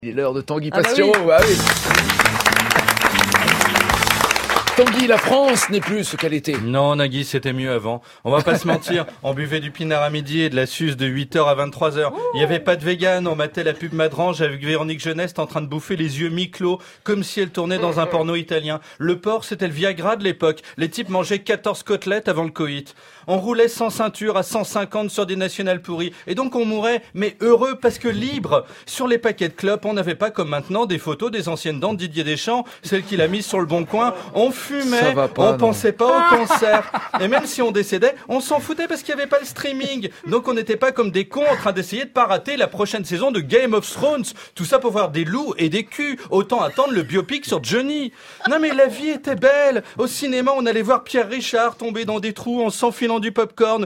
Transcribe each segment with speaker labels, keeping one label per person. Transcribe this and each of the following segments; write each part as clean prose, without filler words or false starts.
Speaker 1: Il est l'heure de Tanguy Pastureau. Ah oui. Tanguy, la France n'est plus ce qu'elle était.
Speaker 2: Non, Nagui, c'était mieux avant. On va pas se mentir, on buvait du pinard à midi et de la suze de 8h à 23h. Il y avait pas de vegan, on matait la pub Madrange avec Véronique Jeunesse en train de bouffer les yeux mi-clos, comme si elle tournait dans un porno italien. Le porc, c'était le Viagra de l'époque. Les types mangeaient 14 côtelettes avant le coït. On roulait sans ceinture à 150 sur des nationales pourries. Et donc on mourait, mais heureux parce que libre. Sur les paquets de clopes, on n'avait pas comme maintenant des photos des anciennes dents de Didier Deschamps, celles qu'il a mises sur le bon coin. On fumait, on pensait pas au cancer. Et même si on décédait, on s'en foutait parce qu'il n'y avait pas le streaming. Donc on n'était pas comme des cons en train d'essayer de pas rater la prochaine saison de Game of Thrones. Tout ça pour voir des loups et des culs. Autant attendre le biopic sur Johnny. Non mais la vie était belle. Au cinéma, on allait voir Pierre Richard tomber dans des trous en s'enfilant du popcorn.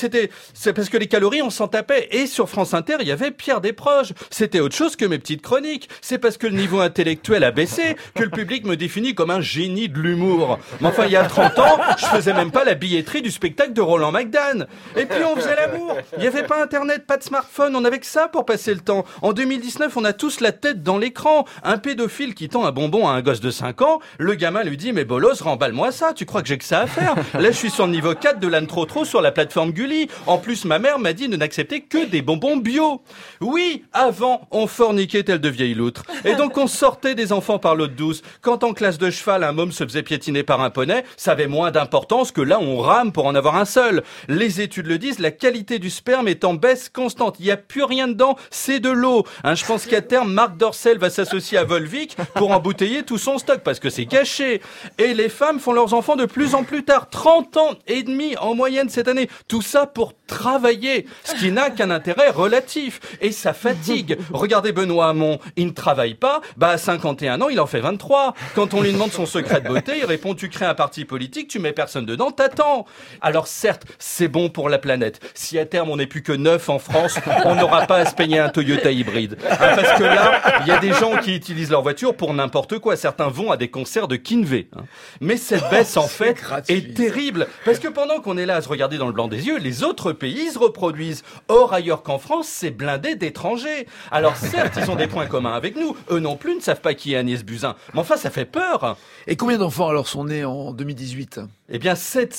Speaker 2: C'est parce que les calories, on s'en tapait. Et sur France Inter, il y avait Pierre Desproges. C'était autre chose que mes petites chroniques. C'est parce que le niveau intellectuel a baissé que le public me définit comme un génie de l'humour. Mais enfin, il y a 30 ans, je faisais même pas la billetterie du spectacle de Roland McDan. Et puis on faisait l'amour. Il y avait pas internet, pas de smartphone, on avait que ça pour passer le temps. En 2019, on a tous la tête dans l'écran. Un pédophile qui tend un bonbon à un gosse de 5 ans, le gamin lui dit « Mais bolos, remballe-moi ça, tu crois que j'ai que ça à faire ?» Là, je suis sur le niveau 4 de l'âne trop sur la plateforme Gulli. En plus, ma mère m'a dit de n'accepter que des bonbons bio. Oui, avant, on forniquait tel de vieilles loutres. Et donc, on sortait des enfants par l'eau douce. Quand en classe de cheval, un môme se faisait piétiner par un poney, ça avait moins d'importance que là, on rame pour en avoir un seul. Les études le disent, la qualité du sperme est en baisse constante. Il n'y a plus rien dedans, c'est de l'eau. Je pense qu'à terme, Marc Dorcel va s'associer à Volvic pour embouteiller tout son stock, parce que c'est caché. Et les femmes font leurs enfants de plus en plus tard. 30 ans et demi en moyenne cette année. Tout ça pour travailler, ce qui n'a qu'un intérêt relatif. Et ça fatigue. Regardez Benoît Hamon, il ne travaille pas, à 51 ans, il en fait 23. Quand on lui demande son secret de beauté, il répond « Tu crées un parti politique, tu mets personne dedans, t'attends ». Alors certes, c'est bon pour la planète. Si à terme on n'est plus que 9 en France, on n'aura pas à se payer un Toyota hybride. Parce que là, il y a des gens qui utilisent leur voiture pour n'importe quoi. Certains vont à des concerts de Kinvey. Mais cette baisse, en fait, est terrible. Parce que pendant qu'on est là à se regarder dans le blanc des yeux, les autres pays se reproduisent. Or, ailleurs qu'en France, c'est blindé d'étrangers. Alors certes, ils ont des points communs avec nous. Eux non plus ne savent pas qui est Agnès Buzyn. Mais enfin, ça fait peur.
Speaker 1: Et combien d'enfants alors sont nés en 2018 ?
Speaker 2: Eh bien,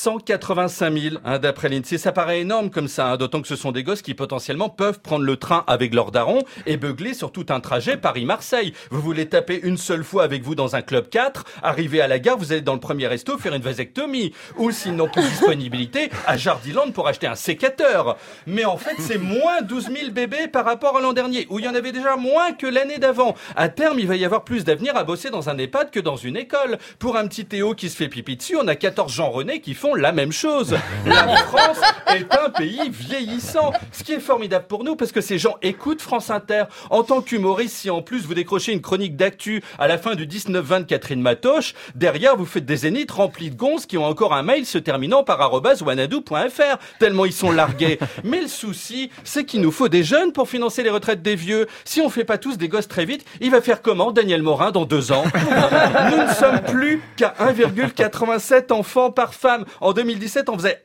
Speaker 2: 785 000, d'après l'INSEE. Ça paraît énorme comme ça, d'autant que ce sont des gosses qui potentiellement peuvent prendre le train avec leur daron et beugler sur tout un trajet Paris-Marseille. Vous voulez taper une seule fois avec vous dans un club 4, arriver à la gare, vous allez dans le premier resto faire une vasectomie. Ou sinon, plus disponibilité, à Jardiland pour acheter un sécateur. Mais en fait, c'est moins 12 000 bébés par rapport à l'an dernier, où il y en avait déjà moins que l'année d'avant. À terme, il va y avoir plus d'avenir à bosser dans un EHPAD que dans une école. Pour un petit Théo qui se fait pipi dessus, on a 14 Jean-René qui font la même chose. La France est un pays vieillissant. Ce qui est formidable pour nous, parce que ces gens écoutent France Inter. En tant qu'humoriste, si en plus vous décrochez une chronique d'actu à la fin du 19-20 de Catherine Matoche, derrière vous faites des zéniths remplis de gonzes qui ont encore un mail se terminant par @wanadoo.fr, tellement ils sont largués. Mais le souci, c'est qu'il nous faut des jeunes pour financer les retraites des vieux. Si on fait pas tous des gosses très vite, il va faire comment Daniel Morin dans 2 ans? Nous ne sommes plus qu'à 1,87 enfants par femme. En 2017, on faisait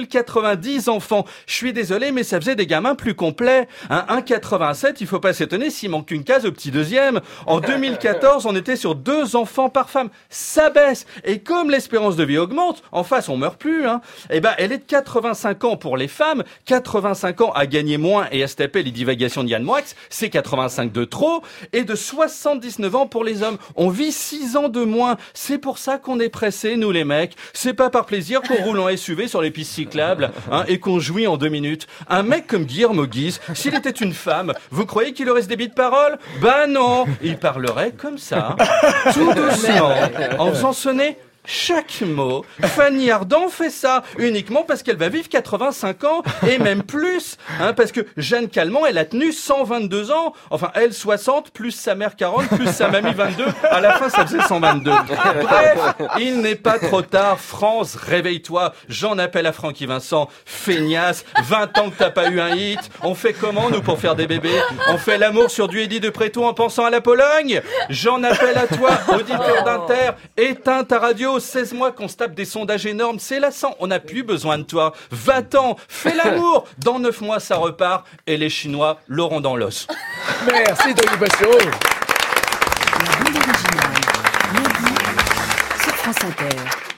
Speaker 2: 1,90 enfants. Je suis désolé, mais ça faisait des gamins plus complets. 1,87, il faut pas s'étonner s'il manque une case au petit deuxième. En 2014, on était sur 2 enfants par femme. Ça baisse. Et comme l'espérance de vie augmente, en face, on meurt plus, elle est de 85 ans pour les femmes, 85 ans à gagner moins et à se taper les divagations de Yann Moix, c'est 85 de trop, et de 79 ans pour les hommes. On vit 6 ans de moins. C'est pour ça qu'on est pressés, nous les mecs. C'est pas par plaisir qu'on roule en SUV sur les pistes cyclables, et qu'on jouit en 2 minutes. Un mec comme Guillermo Guise, s'il était une femme, vous croyez qu'il aurait ce débit de parole? Non, il parlerait comme ça, tout doucement, en faisant sonner chaque mot. Fanny Ardant fait ça uniquement parce qu'elle va vivre 85 ans et même plus, parce que Jeanne Calment, elle a tenu 122 ans. Enfin, elle 60 plus sa mère 40 plus sa mamie 22. À la fin, ça faisait 122. Bref, il n'est pas trop tard. France, réveille-toi. J'en appelle à Francky Vincent. Feignasse, 20 ans que t'as pas eu un hit. On fait comment, nous, pour faire des bébés? On fait l'amour sur du Eddie de Préto en pensant à la Pologne? J'en appelle à toi, auditeur d'Inter. Éteins ta radio. cause 16 mois qu'on se tape des sondages énormes, c'est lassant, on n'a plus besoin de toi. Va-t'en, fais l'amour. Dans 9 mois, ça repart et les Chinois l'auront dans l'os.
Speaker 1: Merci de l'occupation.
Speaker 3: La bande originale, Mehdi, sur France Inter.